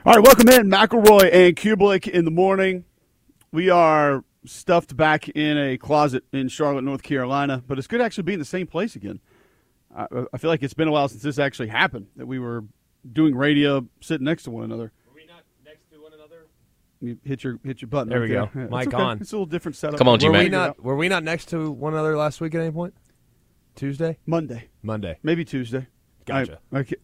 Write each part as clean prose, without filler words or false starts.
All right, welcome in, McElroy and Kublik in the morning. We are stuffed back in a closet in Charlotte, North Carolina, but it's good to actually be in the same place again. I feel like it's been a while since this actually happened, that we were doing radio sitting next to one another. Were we not next to one another? You hit your button. There right we go. Yeah, Mic it's okay. on. It's a little different setup. Come on, G-Mac. Were we not next to one another last week at any point? Tuesday? Monday, Maybe Tuesday. Gotcha.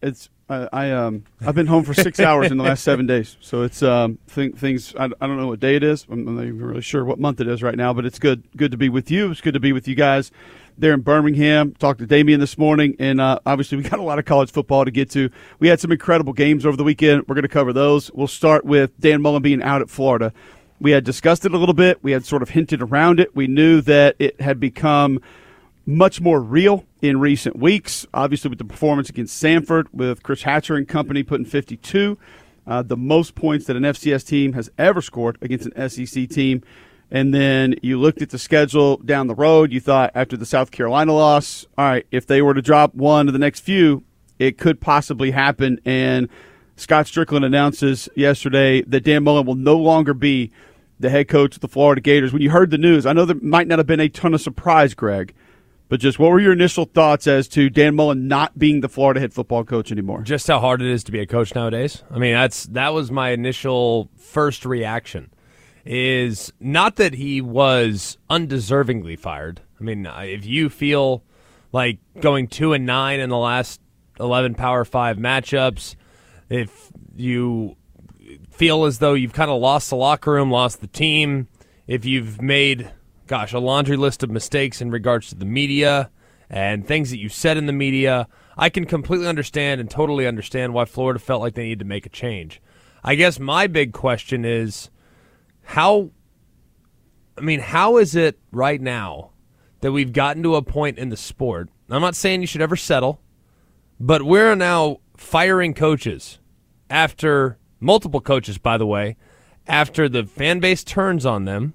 I've been home for 6 hours in the last 7 days, so it's things. I don't know what day it is. I'm not even really sure what month it is right now, but it's good to be with you. It's good to be with you guys there in Birmingham. Talked to Damian this morning, and obviously we got a lot of college football to get to. We had some incredible games over the weekend. We're going to cover those. We'll start with Dan Mullen being out at Florida. We had discussed it a little bit. We had sort of hinted around it. We knew that it had become much more real in recent weeks, obviously with the performance against Samford, with Chris Hatcher and company putting 52, the most points that an FCS team has ever scored against an SEC team. And then you looked at the schedule down the road. You thought after the South Carolina loss, all right, if they were to drop one of the next few, it could possibly happen. And Scott Strickland announces yesterday that Dan Mullen will no longer be the head coach of the Florida Gators. When you heard the news, I know there might not have been a ton of surprise, Greg, but just what were your initial thoughts as to Dan Mullen not being the Florida head football coach anymore? Just how hard it is to be a coach nowadays. I mean, that was my initial first reaction. Is not that he was undeservingly fired. I mean, if you feel like going 2-9 in the last 11 Power 5 matchups, if you feel as though you've kind of lost the locker room, lost the team, if you've made a laundry list of mistakes in regards to the media and things that you said in the media, I can completely understand and totally understand why Florida felt like they needed to make a change. I guess my big question is, how is it right now that we've gotten to a point in the sport? I'm not saying you should ever settle, but we're now firing coaches after multiple coaches, by the way, after the fan base turns on them.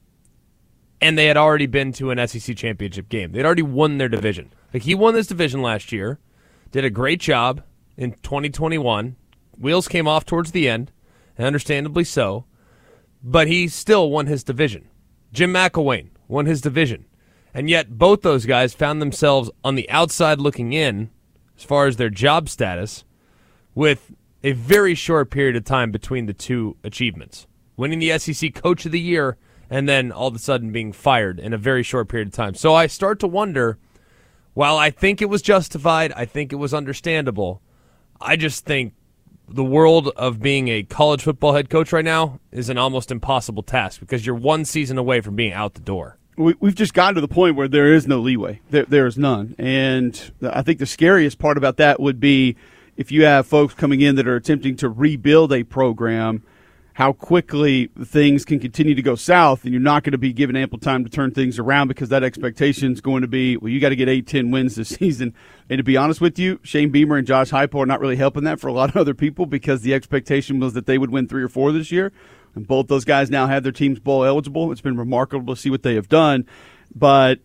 And they had already been to an SEC championship game. They'd already won their division. Like, he won this division last year, did a great job in 2021. Wheels came off towards the end, and understandably so, but he still won his division. Jim McElwain won his division. And yet both those guys found themselves on the outside looking in, as far as their job status, with a very short period of time between the two achievements. Winning the SEC Coach of the Year and then all of a sudden being fired in a very short period of time. So I start to wonder, while I think it was justified, I think it was understandable, I just think the world of being a college football head coach right now is an almost impossible task because you're one season away from being out the door. We've just gotten to the point where there is no leeway. There is none. And I think the scariest part about that would be if you have folks coming in that are attempting to rebuild a program, how quickly things can continue to go south, and you're not going to be given ample time to turn things around because that expectation is going to be, well, you got to get 8-10 wins this season. And to be honest with you, Shane Beamer and Josh Heupel are not really helping that for a lot of other people because the expectation was that they would win 3 or 4 this year. And both those guys now have their teams bowl eligible. It's been remarkable to see what they have done. But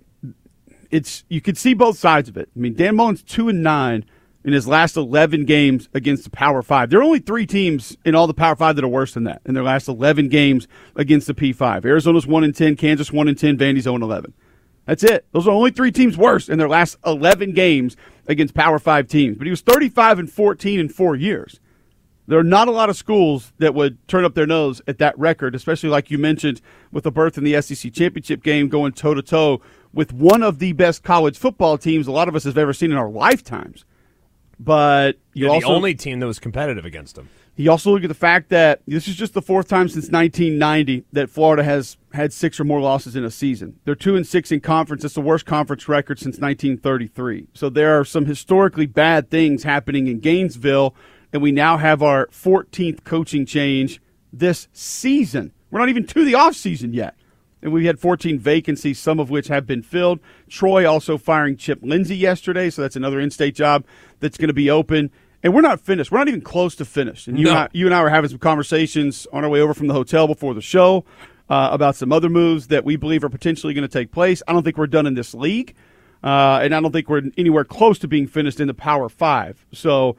you could see both sides of it. I mean, Dan Mullen's 2-9 in his last 11 games against the Power 5. There are only 3 teams in all the Power 5 that are worse than that in their last 11 games against the P5. Arizona's 1-10, Kansas 1-10, Vandy's 0-11. That's it. Those are only 3 teams worse in their last 11 games against Power 5 teams. But he was 35-14 in 4 years. There are not a lot of schools that would turn up their nose at that record, especially like you mentioned with a berth in the SEC championship game going toe-to-toe with one of the best college football teams a lot of us have ever seen in our lifetimes. But you're the only team that was competitive against them. You also look at the fact that this is just the 4th time since 1990 that Florida has had 6 or more losses in a season. They're 2-6 in conference. It's the worst conference record since 1933. So there are some historically bad things happening in Gainesville, and we now have our 14th coaching change this season. We're not even to the offseason yet. And we had 14 vacancies, some of which have been filled. Troy also firing Chip Lindsey yesterday, so that's another in-state job that's going to be open. And we're not finished. We're not even close to finished. And you and I were having some conversations on our way over from the hotel before the show about some other moves that we believe are potentially going to take place. I don't think we're done in this league, and I don't think we're anywhere close to being finished in the Power 5. So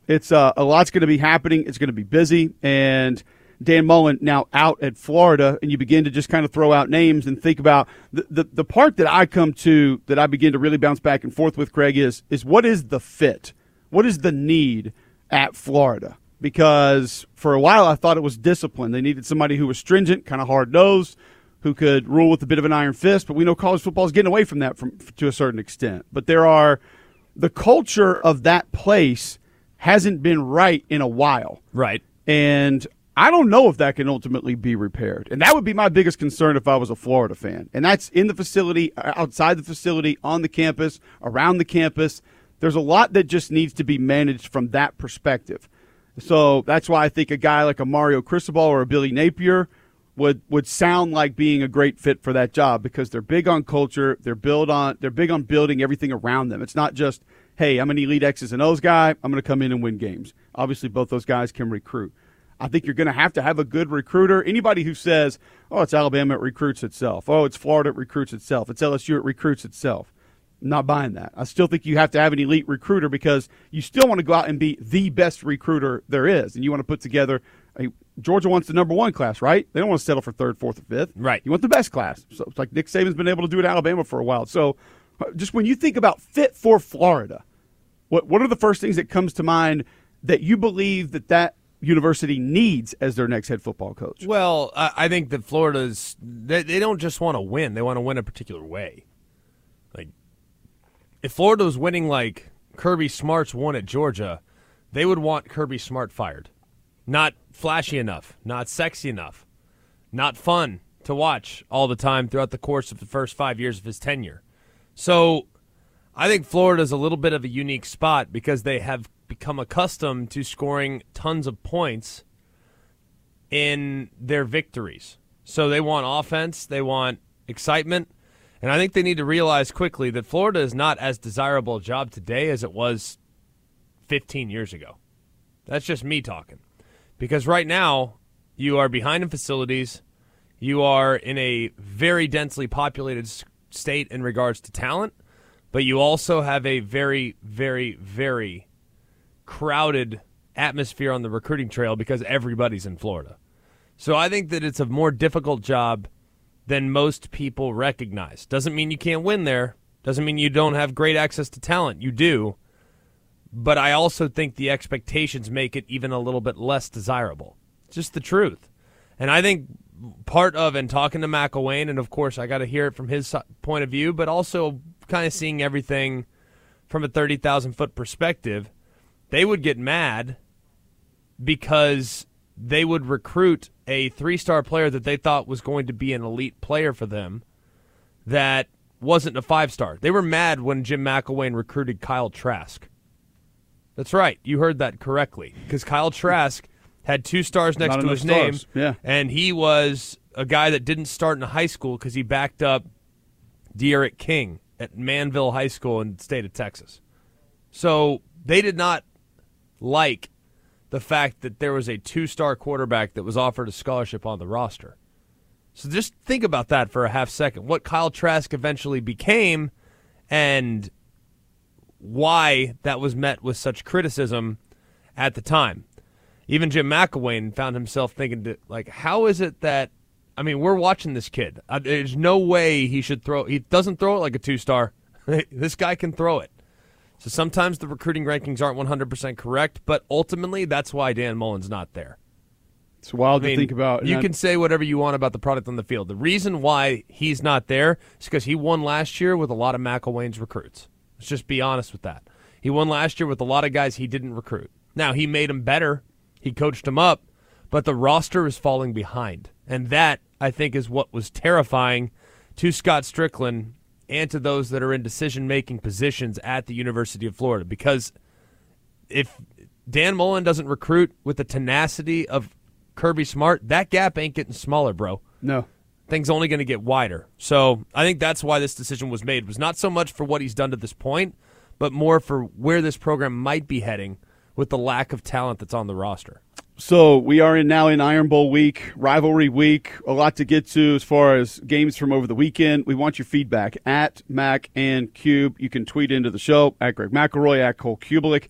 It's a lot's going to be happening. It's going to be busy, and Dan Mullen now out at Florida, and you begin to just kind of throw out names and think about the part that I come to that I begin to really bounce back and forth with, Craig, is what is the fit? What is the need at Florida? Because for a while I thought it was discipline. They needed somebody who was stringent, kind of hard-nosed, who could rule with a bit of an iron fist, but we know college football is getting away from that to a certain extent. But the culture of that place hasn't been right in a while. Right. And I don't know if that can ultimately be repaired. And that would be my biggest concern if I was a Florida fan. And that's in the facility, outside the facility, on the campus, around the campus. There's a lot that just needs to be managed from that perspective. So that's why I think a guy like a Mario Cristobal or a Billy Napier would sound like being a great fit for that job, because they're big on culture. They're big on building everything around them. It's not just, hey, I'm an elite X's and O's guy, I'm going to come in and win games. Obviously, both those guys can recruit. I think you're going to have a good recruiter. Anybody who says, oh, it's Alabama, it recruits itself. Oh, it's Florida, it recruits itself. It's LSU, it recruits itself. I'm not buying that. I still think you have to have an elite recruiter, because you still want to go out and be the best recruiter there is. And you want to put together Georgia wants the number one class, right? They don't want to settle for third, fourth, or fifth. Right. You want the best class. So it's like Nick Saban's been able to do it at Alabama for a while. So just when you think about fit for Florida, what are the first things that comes to mind that you believe that university needs as their next head football coach? Well, I think that they don't just want to win. They want to win a particular way. Like, if Florida was winning like Kirby Smart's won at Georgia, they would want Kirby Smart fired. Not flashy enough, not sexy enough, not fun to watch all the time throughout the course of the first 5 years of his tenure. So I think Florida's a little bit of a unique spot, because they have become accustomed to scoring tons of points in their victories. So they want offense, they want excitement, and I think they need to realize quickly that Florida is not as desirable a job today as it was 15 years ago. That's just me talking. Because right now, you are behind in facilities, you are in a very densely populated state in regards to talent, but you also have a very, very, very crowded atmosphere on the recruiting trail, because everybody's in Florida. So I think that it's a more difficult job than most people recognize. Doesn't mean you can't win there. Doesn't mean you don't have great access to talent. You do. But I also think the expectations make it even a little bit less desirable. It's just the truth. And I think part of, and talking to McElwain, and of course I got to hear it from his point of view, but also kind of seeing everything from a 30,000-foot perspective, they would get mad because they would recruit a 3-star player that they thought was going to be an elite player for them that wasn't a 5-star. They were mad when Jim McElwain recruited Kyle Trask. That's right. You heard that correctly. Because Kyle Trask had 2 stars next to his name, and he was a guy that didn't start in high school because he backed up De'Aaron King at Manville High School in the state of Texas. So they did not like the fact that there was a 2-star quarterback that was offered a scholarship on the roster. So just think about that for a half second. What Kyle Trask eventually became, and why that was met with such criticism at the time. Even Jim McElwain found himself thinking, how is it that, we're watching this kid. There's no way he should throw. He doesn't throw it like a 2-star. This guy can throw it. So sometimes the recruiting rankings aren't 100% correct, but ultimately that's why Dan Mullen's not there. It's wild to think about. You can say whatever you want about the product on the field. The reason why he's not there is because he won last year with a lot of McElwain's recruits. Let's just be honest with that. He won last year with a lot of guys he didn't recruit. Now, he made them better. He coached them up. But the roster is falling behind. And that, I think, is what was terrifying to Scott Strickland and to those that are in decision-making positions at the University of Florida. Because if Dan Mullen doesn't recruit with the tenacity of Kirby Smart, that gap ain't getting smaller, bro. No. Things only going to get wider. So I think that's why this decision was made. It was not so much for what he's done to this point, but more for where this program might be heading with the lack of talent that's on the roster. So we are now in Iron Bowl week, rivalry week, a lot to get to as far as games from over the weekend. We want your feedback at Mac and Cube. You can tweet into the show at Greg McElroy, at Cole Kubelik,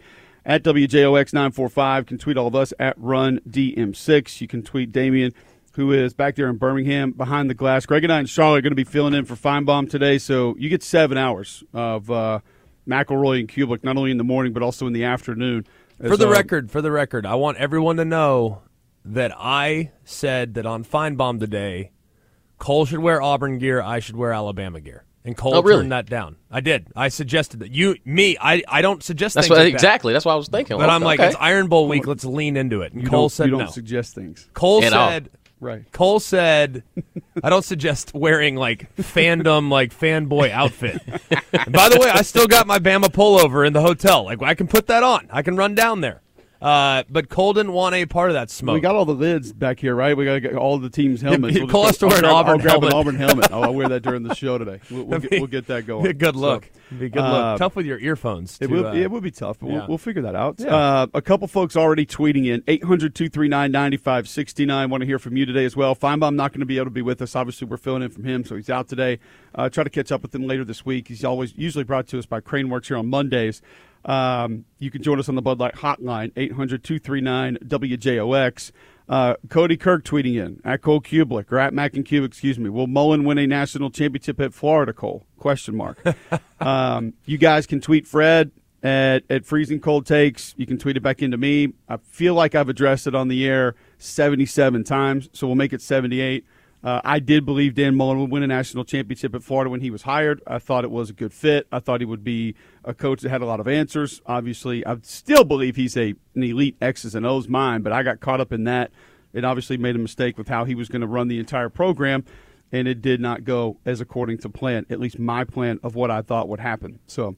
at WJOX945. You can tweet all of us at RunDM6. You can tweet Damian, who is back there in Birmingham behind the glass. Greg and I and Charlotte are going to be filling in for Feinbaum today, so you get 7 hours of McElroy and Kublik, not only in the morning but also in the afternoon. For the record, I want everyone to know that I said that on Feinbaum today, Cole should wear Auburn gear, I should wear Alabama gear. And Cole turned that down. I did. I suggested that. I don't suggest things like exactly. That's what I was thinking. But I'm like, it's Iron Bowl week. Let's lean into it. And Cole said no. You don't suggest things. Cole said, right. Cole said, I don't suggest wearing, like, fandom, like, fanboy outfit. And by the way, I still got my Bama pullover in the hotel. Like, I can put that on. I can run down there. But Cole didn't want a part of that smoke. We got all the lids back here, right? We got to get all the team's helmets. Cole has to wear an Auburn helmet. I'll grab an Auburn helmet. I'll wear that during the show today. We'll get that going. Be a good look. Tough with your earphones. It would be tough, but we'll figure that out. Yeah. A couple folks already tweeting in. 800-239-9569. Want to hear from you today as well. Feinbaum not going to be able to be with us. Obviously, we're filling in from him, so he's out today. Try to catch up with him later this week. He's usually brought to us by Craneworks here on Mondays. You can join us on the Bud Light hotline, 800-239-WJOX. Cody Kirk tweeting in, at Cole Kublik, or at Mac and Kubik, excuse me. Will Mullen win a national championship at Florida, Cole? Question mark. You guys can tweet Fred at Freezing Cold Takes. You can tweet it back into me. I feel like I've addressed it on the air 77 times, so we'll make it 78. I did believe Dan Mullen would win a national championship at Florida when he was hired. I thought it was a good fit. I thought he would be a coach that had a lot of answers. Obviously, I still believe he's an elite X's and O's mind, but I got caught up in that and obviously made a mistake with how he was going to run the entire program, and it did not go as according to plan, at least my plan of what I thought would happen. So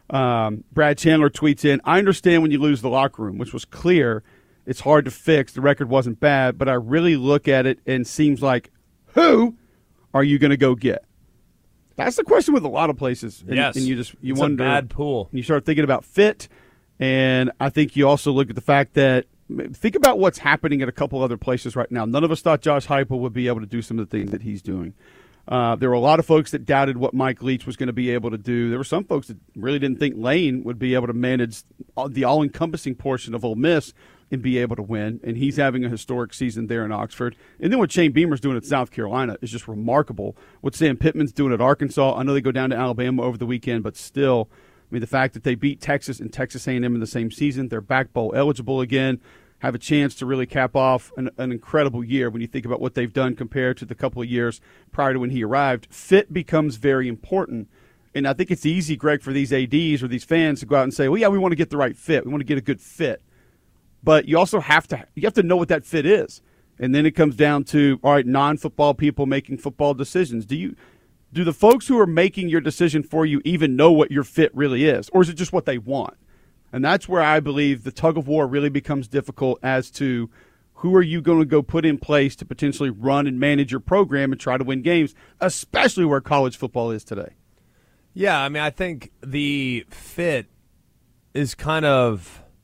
Brad Chandler tweets in, I understand when you lose the locker room, which was clear. It's hard to fix. The record wasn't bad, but I really look at it and seems like, who are you going to go get? That's the question with a lot of places. And, yes. And you it's wonder. A bad pool. You start thinking about fit, and I think you also look at the fact that think about what's happening at a couple other places right now. None of us thought Josh Heupel would be able to do some of the things that he's doing. There were a lot of folks that doubted what Mike Leach was going to be able to do. There were some folks that really didn't think Lane would be able to manage the all-encompassing portion of Ole Miss and be able to win, and he's having a historic season there in Oxford. And then what Shane Beamer's doing at South Carolina is just remarkable. What Sam Pittman's doing at Arkansas, I know they go down to Alabama over the weekend, but still, I mean, the fact that they beat Texas and Texas A&M in the same season, they're back bowl eligible again, have a chance to really cap off an incredible year when you think about what they've done compared to the couple of years prior to when he arrived. Fit becomes very important. And I think it's easy, Greg, for these ADs or these fans to go out and say, well, yeah, we want to get the right fit. We want to get a good fit. But you also have to know what that fit is. And then it comes down to, all right, non-football people making football decisions. Do the folks who are making your decision for you even know what your fit really is? Or is it just what they want? And that's where I believe the tug of war really becomes difficult as to who are you going to go put in place to potentially run and manage your program and try to win games, especially where college football is today. Yeah, I mean, I think the fit is kind of –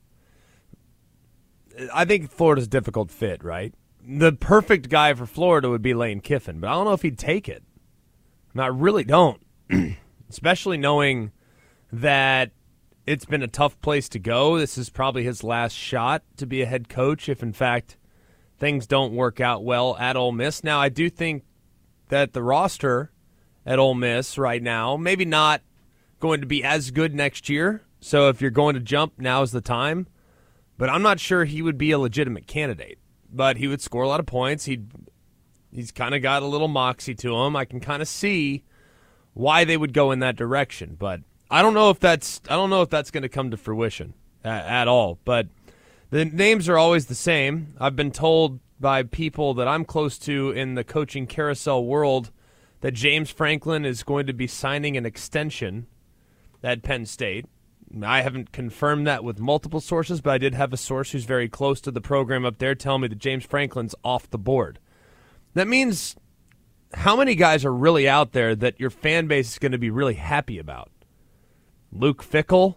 I think Florida's a difficult fit, right? The perfect guy for Florida would be Lane Kiffin, but I don't know if he'd take it. I really don't, especially knowing that it's been a tough place to go. This is probably his last shot to be a head coach if, in fact, things don't work out well at Ole Miss. Now, I do think that the roster at Ole Miss right now, maybe not going to be as good next year. So if you're going to jump, now's the time. But I'm not sure he would be a legitimate candidate. But he would score a lot of points. He's kind of got a little moxie to him. I can kind of see why they would go in that direction. But I don't know if that's going to come to fruition at all. But the names are always the same. I've been told by people that I'm close to in the coaching carousel world that James Franklin is going to be signing an extension at Penn State. I haven't confirmed that with multiple sources, but I did have a source who's very close to the program up there tell me that James Franklin's off the board. That means how many guys are really out there that your fan base is going to be really happy about? Luke Fickell?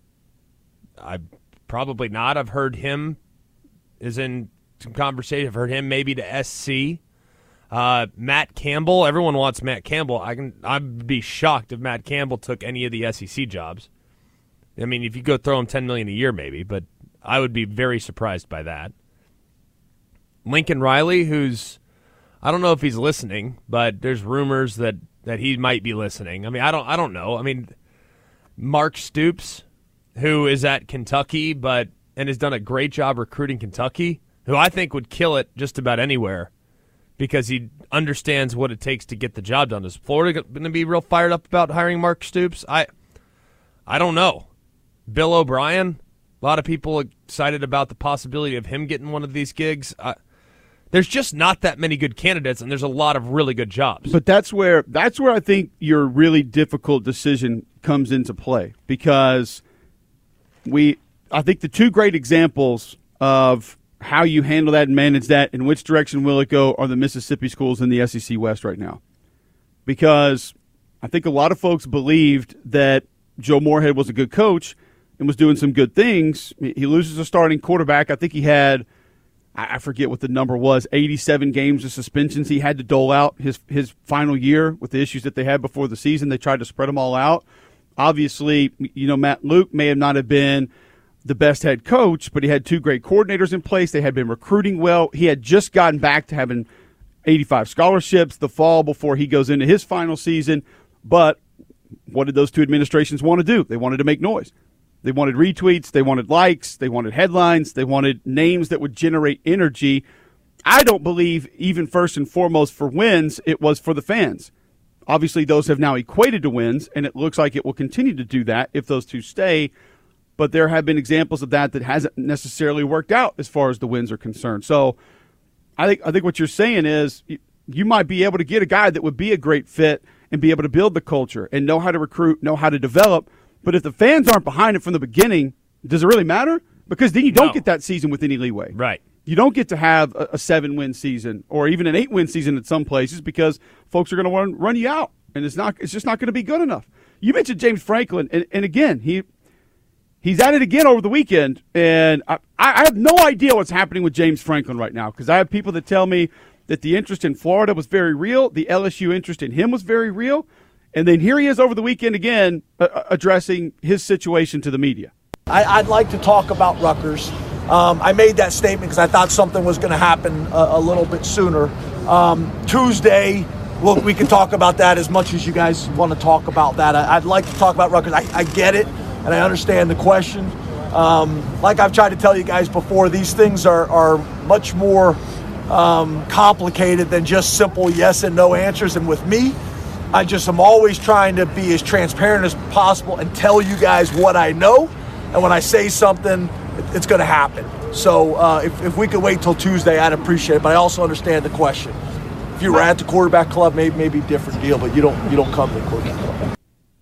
Probably not. I've heard him is in some conversation. I've heard him maybe to SC. Matt Campbell. Everyone wants Matt Campbell. I'd be shocked if Matt Campbell took any of the SEC jobs. I mean, if you go throw him $10 million a year, maybe, but I would be very surprised by that. Lincoln Riley, who's, I don't know if he's listening, but there's rumors that he might be listening. I mean, I don't know. I mean, Mark Stoops, who is at Kentucky, and has done a great job recruiting Kentucky, who I think would kill it just about anywhere because he understands what it takes to get the job done. Is Florida going to be real fired up about hiring Mark Stoops? I don't know. Bill O'Brien, a lot of people excited about the possibility of him getting one of these gigs. There's just not that many good candidates, and there's a lot of really good jobs. But that's where I think your really difficult decision comes into play, because I think the two great examples of how you handle that and manage that and which direction will it go are the Mississippi schools in the SEC West right now. Because I think a lot of folks believed that Joe Moorhead was a good coach and was doing some good things. He loses a starting quarterback. I think he had, I forget what the number was, 87 games of suspensions he had to dole out his final year with the issues that they had before the season. They tried to spread them all out. Obviously, Matt Luke may have not have been the best head coach, but he had two great coordinators in place. They had been recruiting well. He had just gotten back to having 85 scholarships the fall before he goes into his final season. But what did those two administrations want to do? They wanted to make noise. They wanted retweets. They wanted likes. They wanted headlines. They wanted names that would generate energy. I don't believe, even first and foremost for wins, it was for the fans. Obviously, those have now equated to wins, and it looks like it will continue to do that if those two stay. But there have been examples of that hasn't necessarily worked out as far as the wins are concerned. So I think what you're saying is you might be able to get a guy that would be a great fit and be able to build the culture and know how to recruit, know how to develop. But if the fans aren't behind it from the beginning, does it really matter? Because then you don't get that season with any leeway. Right. You don't get to have a 7-win season or even an 8-win season in some places because folks are going to run you out, and it's just not going to be good enough. You mentioned James Franklin, and again, he's at it again over the weekend, and I have no idea what's happening with James Franklin right now, because I have people that tell me that the interest in Florida was very real, the LSU interest in him was very real, and then here he is over the weekend again addressing his situation to the media. I'd like to talk about Rutgers. I made that statement because I thought something was going to happen a little bit sooner. Tuesday, look, we can talk about that as much as you guys want to talk about that. I'd like to talk about Rutgers. I get it, and I understand the question. Like I've tried to tell you guys before, these things are much more complicated than just simple yes and no answers. And with me, I'm always trying to be as transparent as possible and tell you guys what I know. And when I say something, it's going to happen. So if we could wait till Tuesday, I'd appreciate it. But I also understand the question. If you were at the quarterback club, maybe a different deal. But you don't come to the quarterback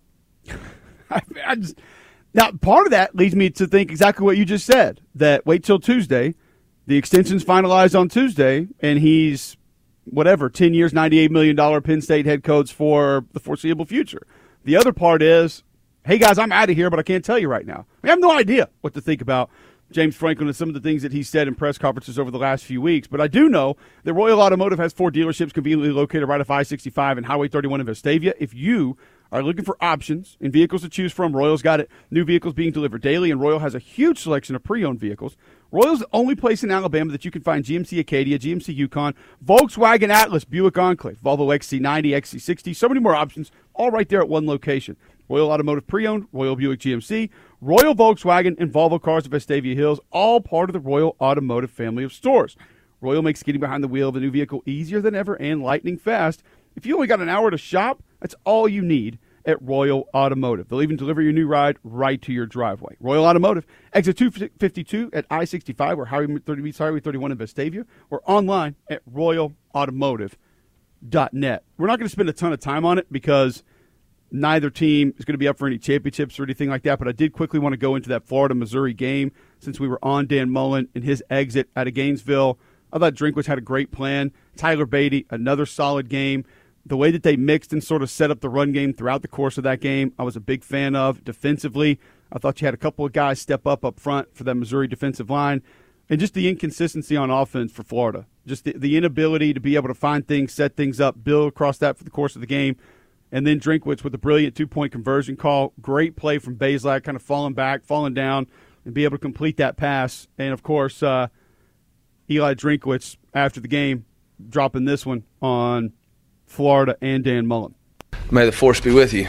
club. Now, part of that leads me to think exactly what you just said, that wait till Tuesday. The extension's finalized on Tuesday, and he's, 10 years, $98 million Penn State head coach for the foreseeable future. The other part is, hey, guys, I'm out of here, but I can't tell you right now. I have no idea what to think about James Franklin and some of the things that he said in press conferences over the last few weeks. But I do know that Royal Automotive has 4 dealerships conveniently located right off I-65 and Highway 31 in Vestavia. If you are looking for options and vehicles to choose from, Royal's got it. New vehicles being delivered daily, and Royal has a huge selection of pre-owned vehicles. Royal's the only place in Alabama that you can find GMC Acadia, GMC Yukon, Volkswagen Atlas, Buick Enclave, Volvo XC90, XC60, so many more options, all right there at one location. Royal Automotive Pre-Owned, Royal Buick GMC, Royal Volkswagen, and Volvo Cars of Vestavia Hills, all part of the Royal Automotive family of stores. Royal makes getting behind the wheel of a new vehicle easier than ever and lightning fast. If you only got an hour to shop, that's all you need at Royal Automotive. They'll even deliver your new ride right to your driveway. Royal Automotive, exit 252 at I-65, where Highway 30 meets Highway 31 in Vestavia, or online at royalautomotive.net. We're not going to spend a ton of time on it because neither team is going to be up for any championships or anything like that, but I did quickly want to go into that Florida-Missouri game since we were on Dan Mullen and his exit out of Gainesville. I thought Drinkwitz had a great plan. Tyler Beatty, another solid game. The way that they mixed and sort of set up the run game throughout the course of that game, I was a big fan of. Defensively, I thought you had a couple of guys step up front for that Missouri defensive line. And just the inconsistency on offense for Florida. Just the inability to be able to find things, set things up, build across that for the course of the game. And then Drinkwitz with a brilliant 2-point conversion call. Great play from Bazelak, kind of falling back, falling down, and be able to complete that pass. And, of course, Eli Drinkwitz, after the game, dropping this one on Florida and Dan Mullen. May the force be with you.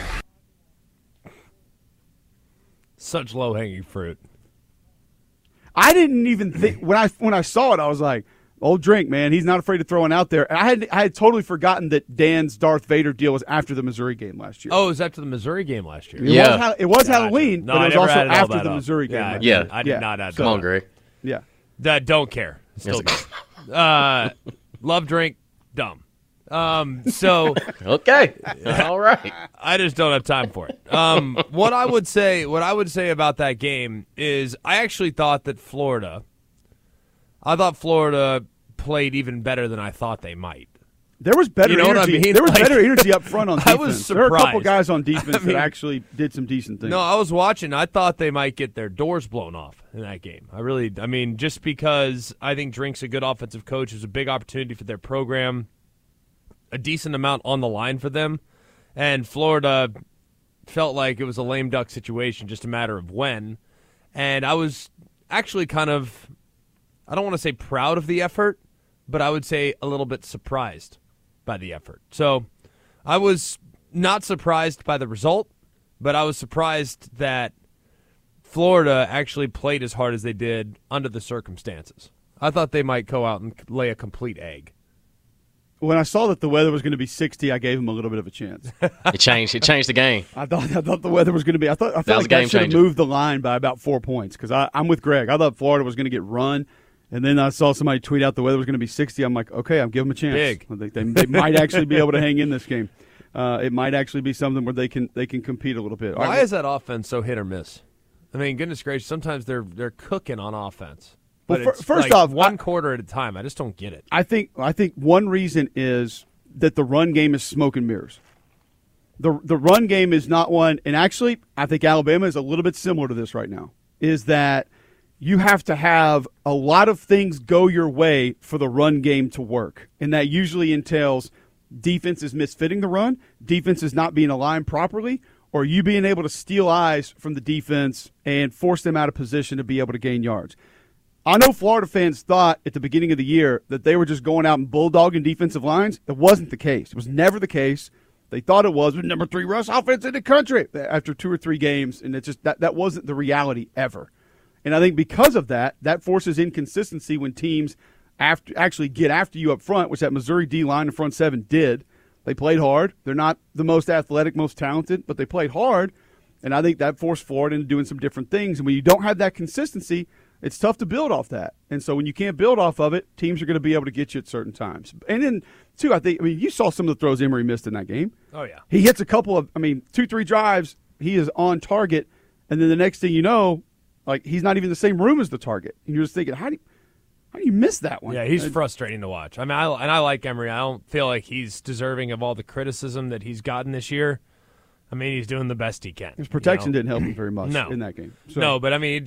Such low-hanging fruit. I didn't even think when I saw it, I was like, "Old Drink, man, he's not afraid to throw one out there." And I had totally forgotten that Dan's Darth Vader deal was after the Missouri game last year. Oh, it was after the Missouri game last year. It was Gotcha. Halloween, No, but I it was never also added all after that the up. Missouri game. Yeah, last yeah. year. I did not add Come that on, up. Greg. Yeah. Don't care. Still love drink, dumb. So Okay. All right. I just don't have time for it. What I would say about that game is I actually thought that Florida played even better than I thought they might. There was better You know what I energy. mean? There was Like, better energy up front on defense. I was There were a couple surprised. guys on defense I mean- that actually did some decent things. No, I was watching. I thought they might get their doors blown off in that game. Just because I think Drink's a good offensive coach. It was a big opportunity for their program, a decent amount on the line for them, and Florida felt like it was a lame duck situation, just a matter of when. And I was actually kind of, I don't want to say proud of the effort, but I would say a little bit surprised by the effort. So I was not surprised by the result, but I was surprised that Florida actually played as hard as they did under the circumstances. I thought they might go out and lay a complete egg. When I saw that the weather was going to be 60, I gave him a little bit of a chance. It changed the game. I thought the weather was going to be. I thought was like a game that should have changer. moved the line by about 4 points because I'm with Greg. I thought Florida was going to get run, and then I saw somebody tweet out the weather was going to be 60. I'm like, okay, I'm giving them a chance. Big. I think they might actually be able to hang in this game. It might actually be something where they can compete a little bit. All Why right, is that offense so hit or miss? I mean, goodness gracious, sometimes they're cooking on offense. But Well, it's first like off, one quarter at a time. I just don't get it. I think one reason is that the run game is smoke and mirrors. The run game is not one, and actually, I think Alabama is a little bit similar to this right now, is that you have to have a lot of things go your way for the run game to work. And that usually entails defense is misfitting the run, defense is not being aligned properly, or you being able to steal eyes from the defense and force them out of position to be able to gain yards. I know Florida fans thought at the beginning of the year that they were just going out and bulldogging defensive lines. It wasn't the case. It was never the case. They thought it was with number 3 rush offense in the country after 2 or 3 games, and it's just that wasn't the reality ever. And I think because of that, that forces inconsistency when teams actually get after you up front, which that Missouri D-line and front 7 did. They played hard. They're not the most athletic, most talented, but they played hard, and I think that forced Florida into doing some different things. And when you don't have that consistency, it's tough to build off that. And so when you can't build off of it, teams are going to be able to get you at certain times. And then, too, you saw some of the throws Emory missed in that game. Oh, yeah. He hits a couple of, 2-3 drives, he is on target, and then the next thing you know, like he's not even in the same room as the target. And you're just thinking, how do you miss that one? Yeah, he's frustrating to watch. I mean, I like Emory. I don't feel like he's deserving of all the criticism that he's gotten this year. I mean, he's doing the best he can. His protection didn't help him very much No. in that game. So, No, but I mean,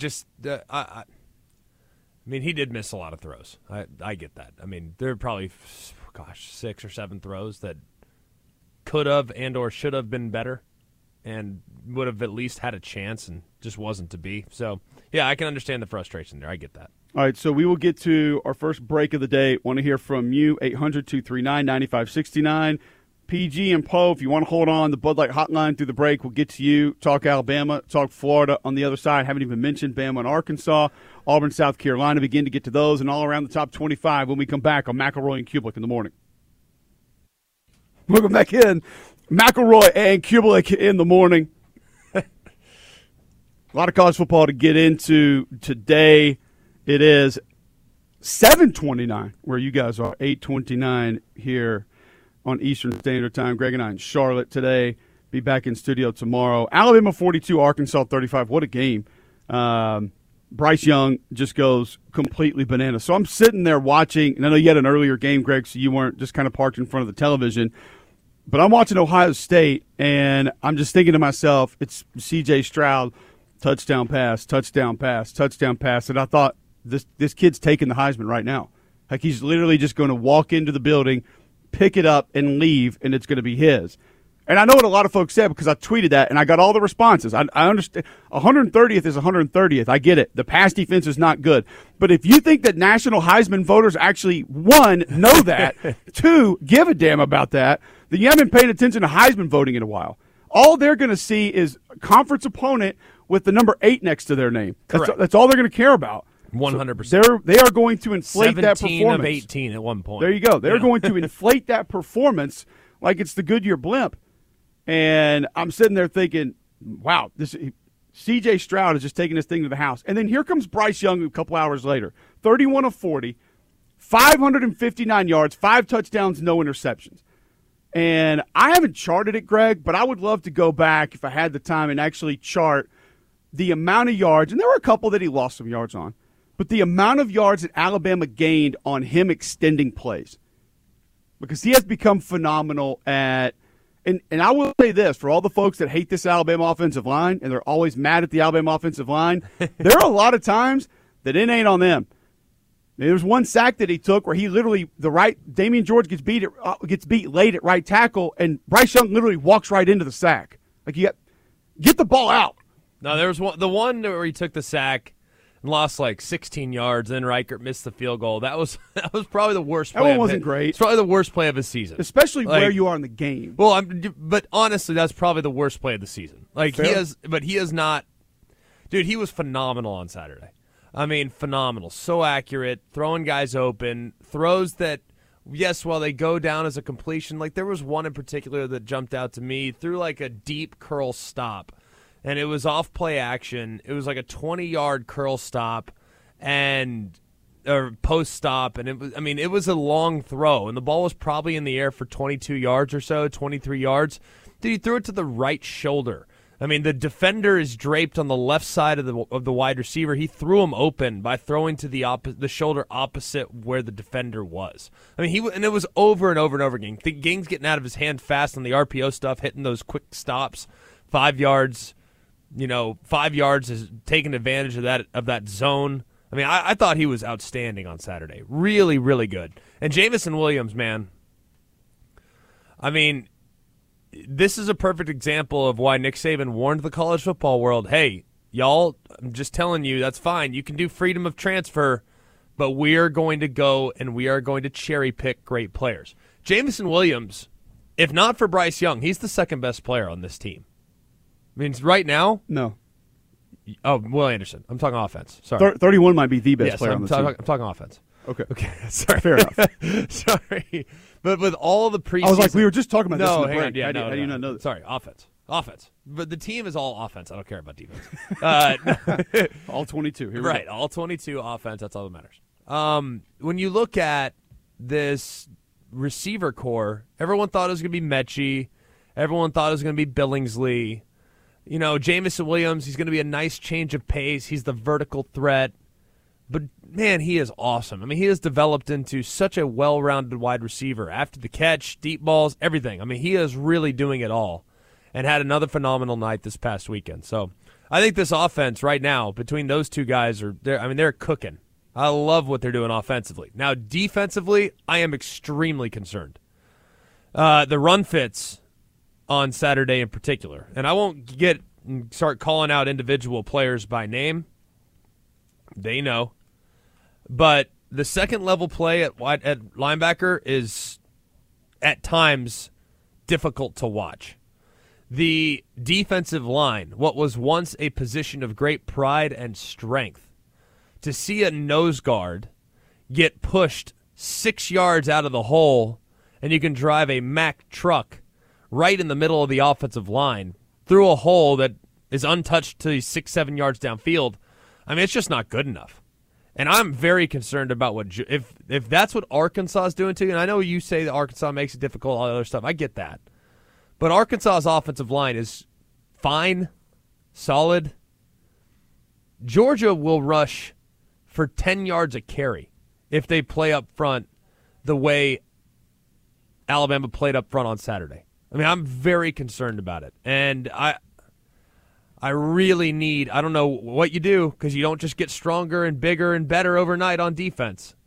he did miss a lot of throws. I get that. I mean, there are probably, 6 or 7 throws that could have and or should have been better and would have at least had a chance and just wasn't to be. So, yeah, I can understand the frustration there. I get that. All right, so we will get to our first break of the day. Want to hear from you, 800-239-9569. PG and Poe, if you want to hold on the Bud Light hotline through the break, we'll get to you. Talk Alabama, talk Florida on the other side. Haven't even mentioned Bama and Arkansas, Auburn, South Carolina. Begin to get to those and all around the top 25 when we come back on McElroy and Kubelik in the morning. Welcome back in. McElroy and Kubelik in the morning. A lot of college football to get into today. It is 7:29 where you guys are, 8:29 here on Eastern Standard Time. Greg and I in Charlotte today. Be back in studio tomorrow. Alabama 42, Arkansas 35. What a game. Bryce Young just goes completely bananas. So I'm sitting there watching, and I know you had an earlier game, Greg, so you weren't just kind of parked in front of the television. But I'm watching Ohio State, and I'm just thinking to myself, it's C.J. Stroud, touchdown pass, touchdown pass, touchdown pass. And I thought, this kid's taking the Heisman right now. Like he's literally just going to walk into the building, pick it up, and leave, and it's going to be his. And I know what a lot of folks said because I tweeted that and I got all the responses. I understand 130th is 130th. I get it. The pass defense is not good. But if you think that national Heisman voters actually, one, know that, two, give a damn about that, then you haven't been paying attention to Heisman voting in a while. All they're going to see is a conference opponent with the number 8 next to their name. That's all they're going to care about. 100%. So they are going to inflate that performance. 17 of 18 at one point. There you go. They're going to inflate that performance like it's the Goodyear blimp. And I'm sitting there thinking, wow, this C.J. Stroud is just taking this thing to the house. And then here comes Bryce Young a couple hours later, 31 of 40, 559 yards, 5 touchdowns, no interceptions. And I haven't charted it, Greg, but I would love to go back if I had the time and actually chart the amount of yards. And there were a couple that he lost some yards on. But the amount of yards that Alabama gained on him extending plays. Because he has become phenomenal at – and I will say this, for all the folks that hate this Alabama offensive line, and they're always mad at the Alabama offensive line, there are a lot of times that it ain't on them. There's one sack that he took where he literally Damian George gets beat late at right tackle, and Bryce Young literally walks right into the sack. Like, you get the ball out. No, there was the one where he took the sack and lost like 16 yards, then Reichert missed the field goal. That was probably the worst play. That one wasn't great. It's probably the worst play of his season. Especially where you are in the game. Well, but honestly, that's probably the worst play of the season. Like, Fair. he is not – dude, he was phenomenal on Saturday. I mean, phenomenal. So accurate, throwing guys open, throws that, yes, while they go down as a completion, like there was one in particular that jumped out to me, threw like a deep curl stop. And it was off play action. It was like a 20-yard curl stop or post stop, and it was a long throw, and the ball was probably in the air for 22 yards or so, 23 yards. Dude, he threw it to the right shoulder. I mean, the defender is draped on the left side of the wide receiver. He threw him open by throwing to the shoulder opposite where the defender was. I mean, and it was over and over and over again. The game's getting out of his hand fast on the RPO stuff, hitting those quick stops, 5 yards. 5 yards is taking advantage of that zone. I mean, I thought he was outstanding on Saturday. Really, really good. And Jameson Williams, man, I mean, this is a perfect example of why Nick Saban warned the college football world, hey, y'all, I'm just telling you, that's fine. You can do freedom of transfer, but we are going to go and we are going to cherry pick great players. Jameson Williams, if not for Bryce Young, he's the second best player on this team. I mean, right now? No. Oh, Will Anderson. I'm talking offense. Sorry. 31 might be the best player on the team. I'm talking offense. Okay. Sorry. Fair enough. Sorry. But with all the preseason... I was like, we were just talking about this in the hang break. on. Yeah, How do you not know that? Sorry, offense. But the team is all offense. I don't care about defense. All 22. Here we right, go. all 22 offense. That's all that matters. When you look at this receiver core, everyone thought it was going to be Mechie. Everyone thought it was going to be Billingsley. Jameson Williams, he's going to be a nice change of pace. He's the vertical threat. But, man, he is awesome. I mean, he has developed into such a well-rounded wide receiver. After the catch, deep balls, everything. I mean, he is really doing it all and had another phenomenal night this past weekend. So I think this offense right now, between those two guys, they're cooking. I love what they're doing offensively. Now, defensively, I am extremely concerned. The run fits on Saturday in particular. And I won't start calling out individual players by name. They know. But the second level play at linebacker is at times difficult to watch. The defensive line, what was once a position of great pride and strength, to see a nose guard get pushed 6 yards out of the hole and you can drive a Mack truck right in the middle of the offensive line through a hole that is untouched to 6-7 yards downfield. I mean, it's just not good enough. And I'm very concerned about if that's what Arkansas is doing to you. And I know you say that Arkansas makes it difficult, all the other stuff. I get that. But Arkansas's offensive line is fine, solid. Georgia will rush for 10 yards a carry if they play up front the way Alabama played up front on Saturday. I mean, I'm very concerned about it. And I really need, I don't know what you do, because you don't just get stronger and bigger and better overnight on defense.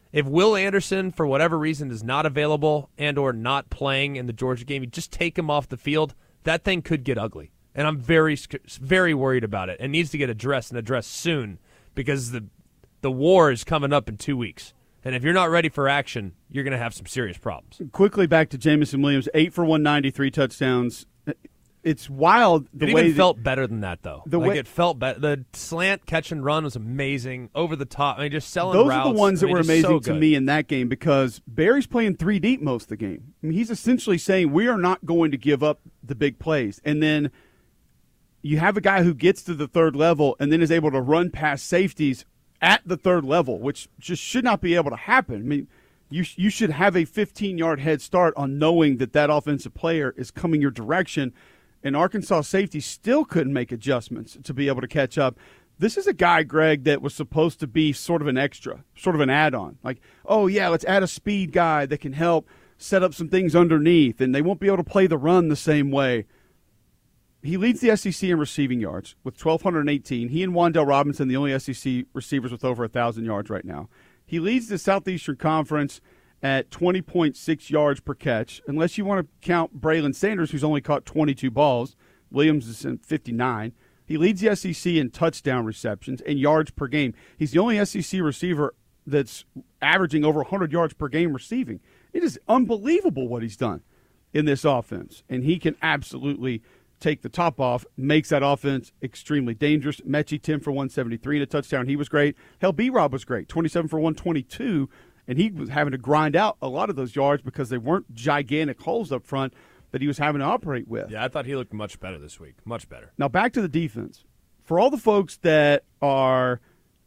If Will Anderson, for whatever reason, is not available and or not playing in the Georgia game, you just take him off the field, that thing could get ugly. And I'm very, very worried about it. It needs to get addressed and addressed soon because the war is coming up in 2 weeks. And if you're not ready for action, you're going to have some serious problems. Quickly back to Jameson Williams, 8 for 193 touchdowns. It's wild the it way even felt better than that, though. It felt better. The slant catch and run was amazing. Over the top. I mean, just selling those routes. Those are the ones that were amazing to me in that game because Barry's playing 3 deep most of the game. I mean, he's essentially saying we are not going to give up the big plays. And then you have a guy who gets to the third level and then is able to run past safeties at the third level, which just should not be able to happen. I mean, you should have a 15-yard head start on knowing that offensive player is coming your direction. And Arkansas safety still couldn't make adjustments to be able to catch up. This is a guy, Greg, that was supposed to be sort of an extra, sort of an add-on. Like, oh, yeah, let's add a speed guy that can help set up some things underneath, and they won't be able to play the run the same way. He leads the SEC in receiving yards with 1,218. He and Wan'Dale Robinson, the only SEC receivers with over 1,000 yards right now. He leads the Southeastern Conference at 20.6 yards per catch, unless you want to count Braylon Sanders, who's only caught 22 balls. Williams is in 59. He leads the SEC in touchdown receptions and yards per game. He's the only SEC receiver that's averaging over 100 yards per game receiving. It is unbelievable what he's done in this offense, and he can absolutely take the top off, makes that offense extremely dangerous. Mechie, 10 for 173 and a touchdown. He was great. Hell, B-Rob was great, 27 for 122, and he was having to grind out a lot of those yards because they weren't gigantic holes up front that he was having to operate with. Yeah, I thought he looked much better this week, much better. Now back to the defense. For all the folks that are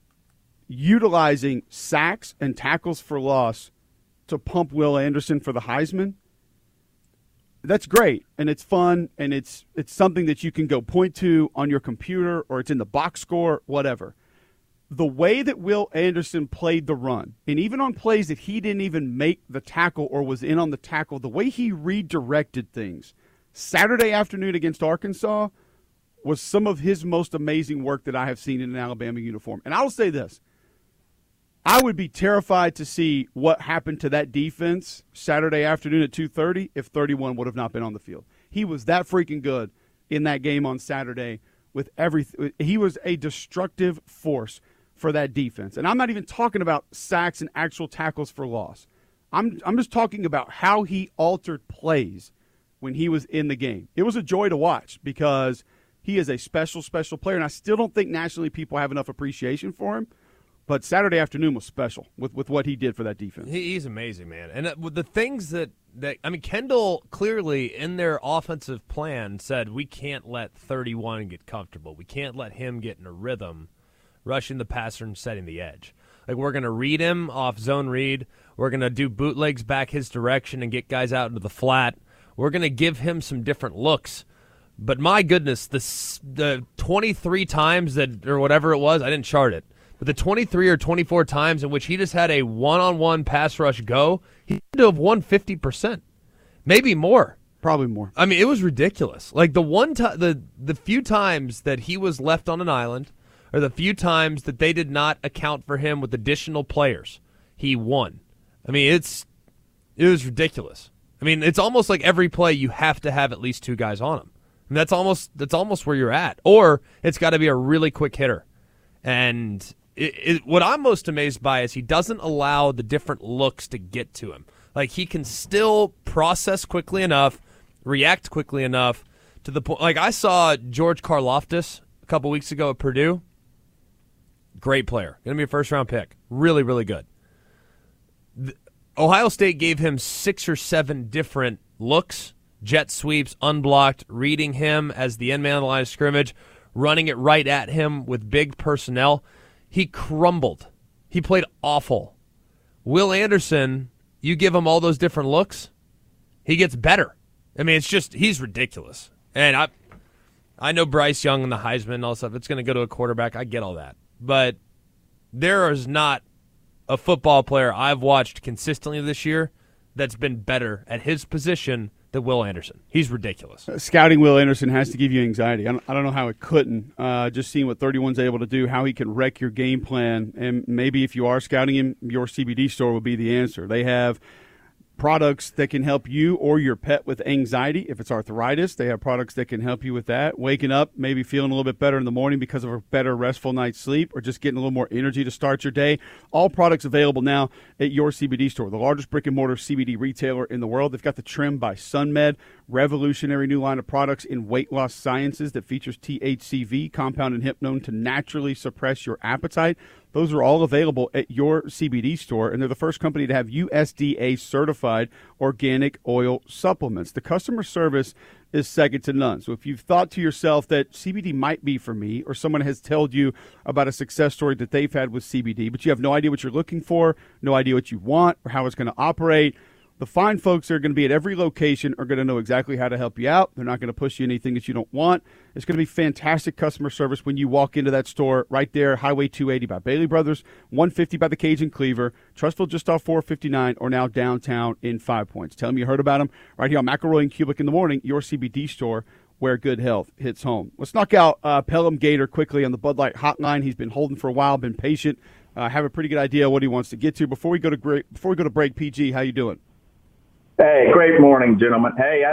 utilizing sacks and tackles for loss to pump Will Anderson for the Heisman, that's great, and it's fun, and it's something that you can go point to on your computer or it's in the box score, whatever. The way that Will Anderson played the run, and even on plays that he didn't even make the tackle or was in on the tackle, the way he redirected things Saturday afternoon against Arkansas was some of his most amazing work that I have seen in an Alabama uniform. And I will say this. I would be terrified to see what happened to that defense Saturday afternoon at 2:30 if 31 would have not been on the field. He was that freaking good in that game on Saturday with everything. He was a destructive force for that defense. And I'm not even talking about sacks and actual tackles for loss. I'm just talking about how he altered plays when he was in the game. It was a joy to watch because he is a special, special player, and I still don't think nationally people have enough appreciation for him. But Saturday afternoon was special with what he did for that defense. He's amazing, man. And with the things that I mean, Kendall clearly in their offensive plan said we can't let 31 get comfortable. We can't let him get in a rhythm, rushing the passer and setting the edge. Like, we're going to read him off zone read. We're going to do bootlegs back his direction and get guys out into the flat. We're going to give him some different looks. But my goodness, the 23 times that, or whatever it was, I didn't chart it, but the 23 or 24 times in which he just had a one-on-one pass rush go, he had to have won 50%, maybe more. Probably more. I mean, it was ridiculous. Like the few times that he was left on an island, or the few times that they did not account for him with additional players, he won. I mean, it was ridiculous. I mean, it's almost like every play you have to have at least two guys on him. And that's almost where you're at. Or it's got to be a really quick hitter. And what I'm most amazed by is he doesn't allow the different looks to get to him. Like, he can still process quickly enough, react quickly enough to the point. Like, I saw George Karlaftis a couple weeks ago at Purdue. Great player. Going to be a first-round pick. Really, really good. Ohio State gave him 6 or 7 different looks, jet sweeps, unblocked, reading him as the end man on the line of scrimmage, running it right at him with big personnel. He crumbled. He played awful. Will Anderson, you give him all those different looks, he gets better. I mean, it's just, he's ridiculous. And I know Bryce Young and the Heisman and all that stuff. It's going to go to a quarterback. I get all that. But there is not a football player I've watched consistently this year that's been better at his position than Will Anderson. He's ridiculous. Scouting Will Anderson has to give you anxiety. I don't know how it couldn't. Just seeing what 31's able to do, how he can wreck your game plan. And maybe if you are scouting him, your CBD store would be the answer. They have products that can help you or your pet with anxiety. If it's arthritis, they have products that can help you with that. Waking up, maybe feeling a little bit better in the morning because of a better restful night's sleep, or just getting a little more energy to start your day. All products available now at your CBD store, the largest brick-and-mortar CBD retailer in the world. They've got the Trim by SunMed, revolutionary new line of products in weight loss sciences that features THCV, compound and hip known to naturally suppress your appetite. Those are all available at your CBD store, and they're the first company to have USDA-certified organic oil supplements. The customer service is second to none. So if you've thought to yourself that CBD might be for me, or someone has told you about a success story that they've had with CBD, but you have no idea what you're looking for, no idea what you want, or how it's going to operate, the fine folks that are going to be at every location are going to know exactly how to help you out. They're not going to push you anything that you don't want. It's going to be fantastic customer service when you walk into that store right there, Highway 280 by Bailey Brothers, 150 by the Cajun Cleaver, Trussville just off 459, or now downtown in 5 Points. Tell them you heard about them right here on McElroy and Kubick in the morning, your CBD store where good health hits home. Let's knock out Pelham Gator quickly on the Bud Light hotline. He's been holding for a while, been patient, have a pretty good idea what he wants to get to. Before we go to break, PG, how you doing? Hey, great morning, gentlemen. Hey,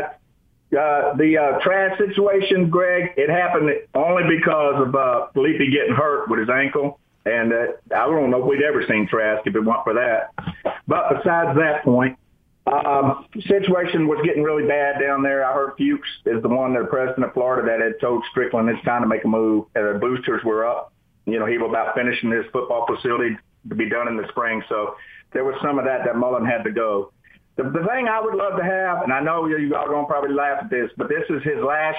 the trash situation, Greg, it happened only because of Felipe getting hurt with his ankle. And I don't know if we'd ever seen Trask if it weren't for that. But besides that point, the situation was getting really bad down there. I heard Fuchs is the one, the president of Florida, that had told Strickland it's time to make a move. The boosters were up. He was about finishing his football facility to be done in the spring. So there was some of that Mullen had to go. The thing I would love to have, and I know you all are going to probably laugh at this, but this is his last,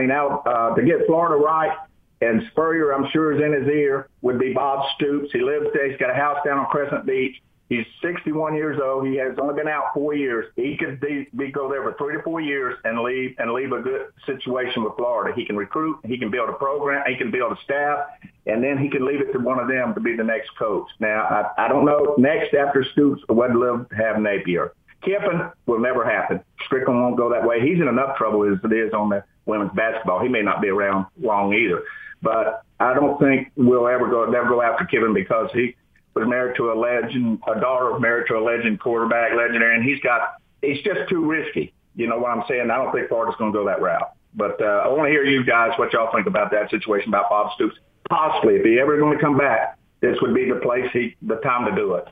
to get Florida right, and Spurrier, I'm sure, is in his ear, would be Bob Stoops. He lives there. He's got a house down on Crescent Beach. He's 61 years old. He has only been out 4 years. He could go there for 3 to 4 years and leave a good situation with Florida. He can recruit. He can build a program. He can build a staff. And then he can leave it to one of them to be the next coach. Now, I don't know next after Stoops would love to have Napier. Kiffin will never happen. Strickland won't go that way. He's in enough trouble as it is on the women's basketball. He may not be around long either. But I don't think we'll ever go after Kiffin because he was married to a daughter married to a legendary, and he's just too risky. You know what I'm saying? I don't think Florida's going to go that route. But I want to hear you guys what y'all think about that situation about Bob Stoops. Possibly, if he ever going to come back, this would be the time to do it.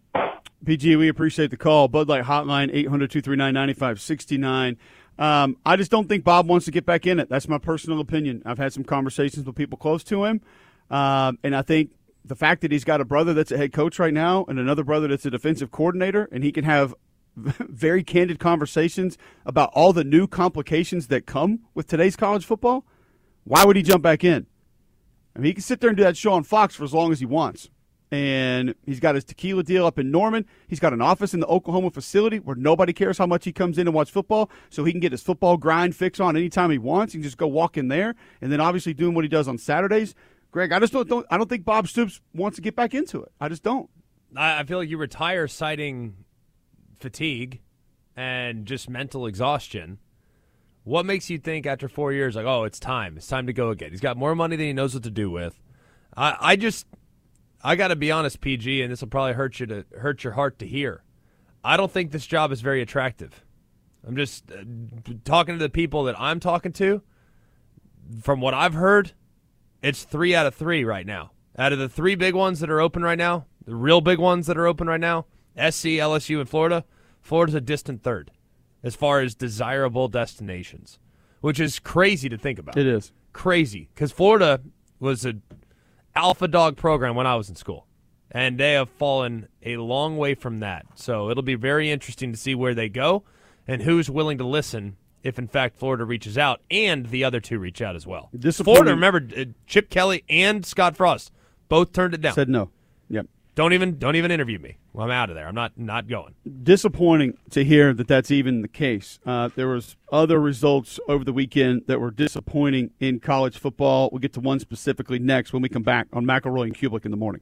PG, we appreciate the call. Bud Light Hotline, 800-239-9569. I just don't think Bob wants to get back in it. That's my personal opinion. I've had some conversations with people close to him, and I think the fact that he's got a brother that's a head coach right now and another brother that's a defensive coordinator, and he can have very candid conversations about all the new complications that come with today's college football, why would he jump back in? I mean, he can sit there and do that show on Fox for as long as he wants. And he's got his tequila deal up in Norman. He's got an office in the Oklahoma facility where nobody cares how much he comes in and watch football, so he can get his football grind fix on anytime he wants. He can just go walk in there, and then obviously doing what he does on Saturdays. Greg, I don't think Bob Stoops wants to get back into it. I just don't. I feel like you retire citing fatigue and just mental exhaustion. What makes you think after 4 years, like, oh, it's time to go again? He's got more money than he knows what to do with. I got to be honest, PG, and this will probably hurt your heart to hear. I don't think this job is very attractive. I'm just talking to the people that I'm talking to. From what I've heard, it's 3 out of 3 right now. Out of the 3 big ones that are open right now, the real big ones that are open right now, SC, LSU, and Florida, Florida's a distant third as far as desirable destinations, which is crazy to think about. It is. Crazy, because Florida was an alpha dog program when I was in school, and they have fallen a long way from that. So it'll be very interesting to see where they go and who's willing to listen if, in fact, Florida reaches out and the other 2 reach out as well. Florida, remember, Chip Kelly and Scott Frost both turned it down. Said no. Yep. Don't even interview me. Well, I'm out of there. I'm not going. Disappointing to hear that that's even the case. There was other results over the weekend that were disappointing in college football. We'll get to one specifically next when we come back on McElroy and Kubick in the morning.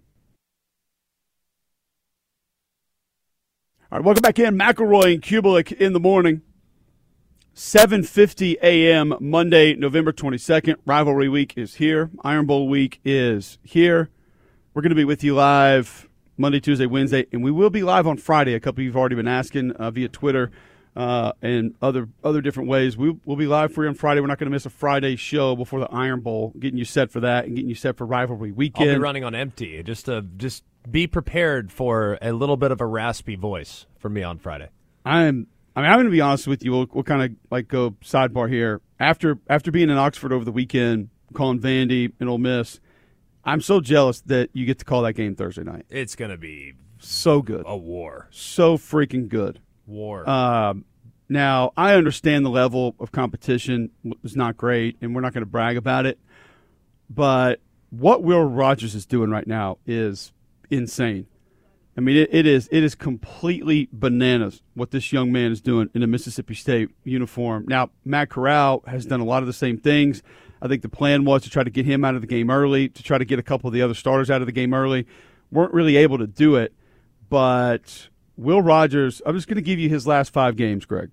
All right, welcome back in. McElroy and Kubick in the morning. 7:50 a.m. Monday, November 22nd. Rivalry week is here. Iron Bowl week is here. We're going to be with you live Monday, Tuesday, Wednesday, and we will be live on Friday. A couple of you have already been asking via Twitter and other different ways. We'll be live for you on Friday. We're not going to miss a Friday show before the Iron Bowl, getting you set for that and getting you set for Rivalry weekend. I'll be running on empty. Just be prepared for a little bit of a raspy voice from me on Friday. I'm going to be honest with you. We'll kind of like go sidebar here. After being in Oxford over the weekend, calling Vandy and Ole Miss, I'm so jealous that you get to call that game Thursday night. It's going to be so good. A war. So freaking good. War. Now, I understand the level of competition is not great, and we're not going to brag about it. But what Will Rogers is doing right now is insane. I mean, it is completely bananas what this young man is doing in a Mississippi State uniform. Now, Matt Corral has done a lot of the same things. I think the plan was to try to get him out of the game early, to try to get a couple of the other starters out of the game early. Weren't really able to do it. But Will Rogers, I'm just going to give you his last 5 games, Greg.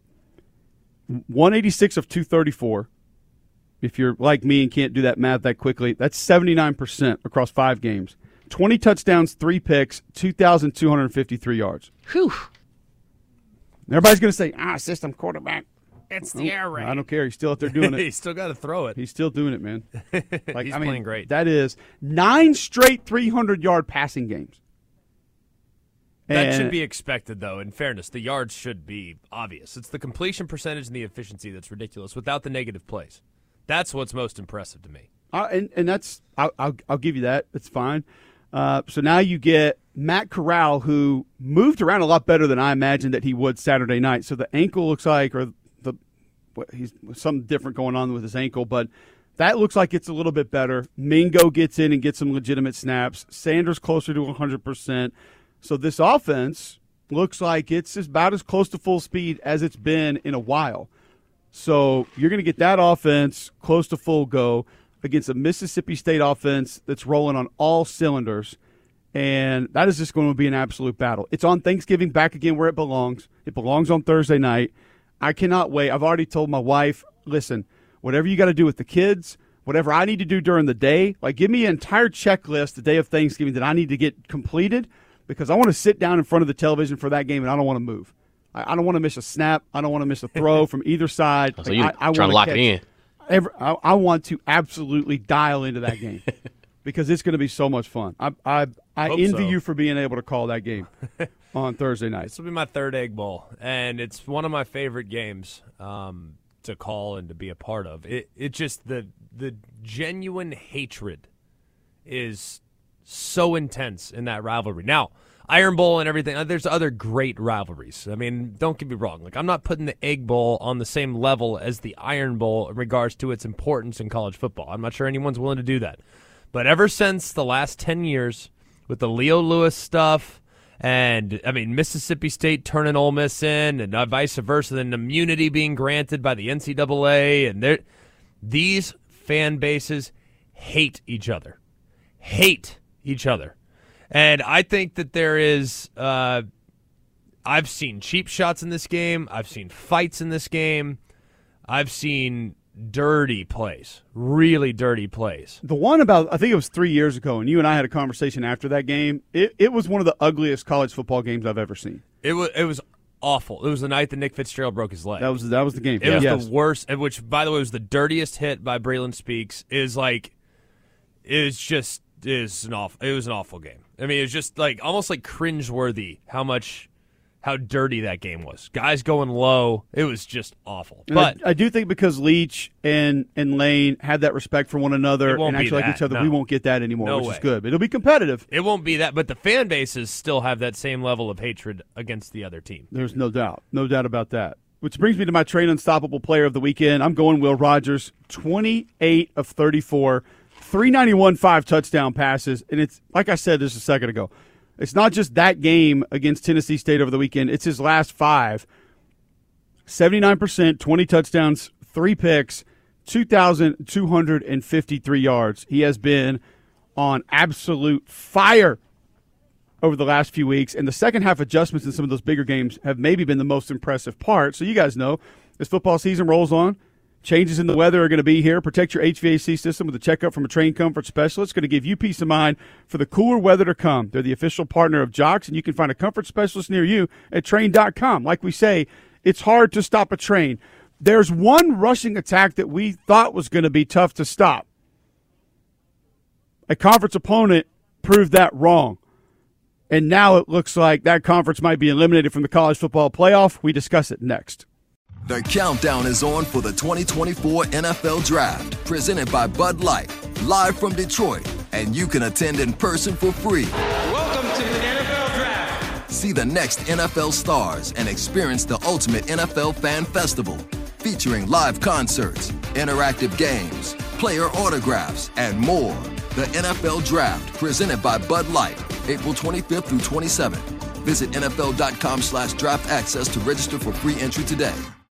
186 of 234. If you're like me and can't do that math that quickly, that's 79% across 5 games. 20 touchdowns, 3 picks, 2,253 yards. Whew. Everybody's going to say, system quarterback. It's the air raid. I don't care. He's still out there doing it. He's still got to throw it. He's still doing it, man. Like, He's playing great. That is 9 straight 300-yard passing games. That should be expected, though. In fairness, the yards should be obvious. It's the completion percentage and the efficiency that's ridiculous without the negative plays. That's what's most impressive to me. And that's I'll give you that. That's fine. So now you get Matt Corral, who moved around a lot better than I imagined that he would Saturday night. So the ankle looks like, he's something different going on with his ankle, but that looks like it's a little bit better. Mingo gets in and gets some legitimate snaps. Sanders closer to 100%. So this offense looks like it's about as close to full speed as it's been in a while. So you're going to get that offense close to full go against a Mississippi State offense that's rolling on all cylinders, and that is just going to be an absolute battle. It's on Thanksgiving, back again where it belongs. It belongs on Thursday night. I cannot wait. I've already told my wife, listen, whatever you got to do with the kids, whatever I need to do during the day, like give me an entire checklist the day of Thanksgiving that I need to get completed, because I want to sit down in front of the television for that game and I don't want to move. I don't want to miss a snap. I don't want to miss a throw from either side. So you're trying to lock it in. I want to absolutely dial into that game because it's going to be so much fun. I envy you for being able to call that game on Thursday night. This will be my 3rd Egg Bowl, and it's one of my favorite games to call and to be a part of. It just the genuine hatred is so intense in that rivalry. Now, Iron Bowl and everything, there's other great rivalries. I mean, don't get me wrong. Like, I'm not putting the Egg Bowl on the same level as the Iron Bowl in regards to its importance in college football. I'm not sure anyone's willing to do that. But ever since the last 10 years with the Leo Lewis stuff and, I mean, Mississippi State turning Ole Miss in and vice versa, and immunity being granted by the NCAA, and these fan bases hate each other. And I think that there is I've seen cheap shots in this game. I've seen fights in this game. I've seen dirty plays, really dirty plays. The one about, I think it was 3 years ago, and you and I had a conversation after that game. It was one of the ugliest college football games I've ever seen. It was awful. It was the night that Nick Fitzgerald broke his leg. That was the game. It was the worst, which, by the way, was the dirtiest hit by Braylon Speaks. It was an awful game. I mean, it was just like almost like cringeworthy how dirty that game was. Guys going low. It was just awful. But I do think because Leach and Lane had that respect for one another and actually like each other, we won't get that anymore, which is good. But it'll be competitive. It won't be that, but the fan bases still have that same level of hatred against the other team. There's no doubt about that. Which brings me to my Train Unstoppable Player of the Weekend. I'm going Will Rogers, 28 of 34. 391 5 touchdown passes, and it's like I said just a second ago, it's not just that game against Tennessee State over the weekend, it's his last 5. 79%, 20 touchdowns, 3 picks, 2,253 yards. He has been on absolute fire over the last few weeks, and the second half adjustments in some of those bigger games have maybe been the most impressive part. So you guys know as football season rolls on. Changes in the weather are going to be here. Protect your HVAC system with a checkup from a trained comfort specialist. It's going to give you peace of mind for the cooler weather to come. They're the official partner of Jocks, and you can find a comfort specialist near you at Trane.com. Like we say, it's hard to stop a train. There's one rushing attack that we thought was going to be tough to stop. A conference opponent proved that wrong. And now it looks like that conference might be eliminated from the college football playoff. We discuss it next. The countdown is on for the 2024 NFL Draft, presented by Bud Light, live from Detroit, and you can attend in person for free. Welcome to the NFL Draft. See the next NFL stars and experience the ultimate NFL fan festival, featuring live concerts, interactive games, player autographs, and more. The NFL Draft, presented by Bud Light, April 25th through 27th. Visit NFL.com/draft access to register for free entry today.